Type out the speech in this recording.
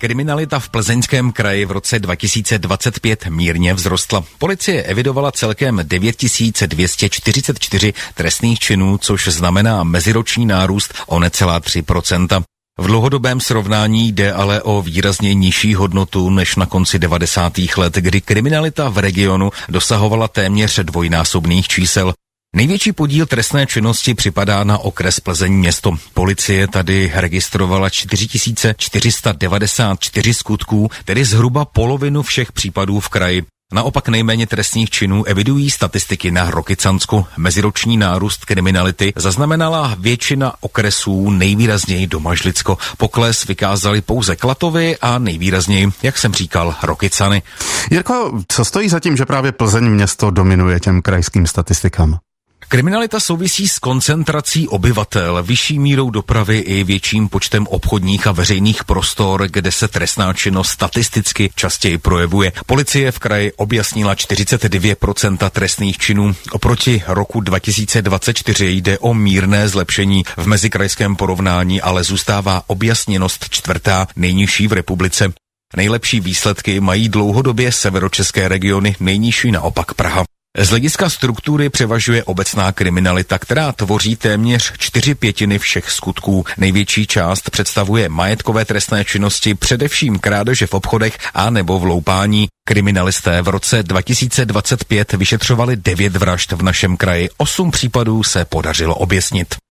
Kriminalita v Plzeňském kraji v roce 2025 mírně vzrostla. Policie evidovala celkem 9244 trestných činů, což znamená meziroční nárůst o necelá 3%. V dlouhodobém srovnání jde ale o výrazně nižší hodnotu než na konci 90. let, kdy kriminalita v regionu dosahovala téměř dvojnásobných čísel. Největší podíl trestné činnosti připadá na okres Plzeň město. Policie tady registrovala 4494 skutků, tedy zhruba polovinu všech případů v kraji. Naopak nejméně trestných činů evidují statistiky na Rokycansku. Meziroční nárůst kriminality zaznamenala většina okresů, nejvýrazněji Domažlicko. Pokles vykázali pouze Klatovy a nejvýrazněji, jak jsem říkal, Rokycany. Jirko, co stojí za tím, že právě Plzeň město dominuje těm krajským statistikám? Kriminalita souvisí s koncentrací obyvatel, vyšší mírou dopravy i větším počtem obchodních a veřejných prostor, kde se trestná činnost statisticky častěji projevuje. Policie v kraji objasnila 42% trestných činů. Oproti roku 2024 jde o mírné zlepšení. V mezikrajském porovnání ale zůstává objasněnost čtvrtá nejnižší v republice. Nejlepší výsledky mají dlouhodobě severočeské regiony, nejnižší naopak Praha. Z hlediska struktury převažuje obecná kriminalita, která tvoří téměř 4/5 všech skutků. Největší část představuje majetkové trestné činnosti, především krádeže v obchodech a nebo v loupání. Kriminalisté v roce 2025 vyšetřovali 9 vražd v našem kraji. 8 případů se podařilo objasnit.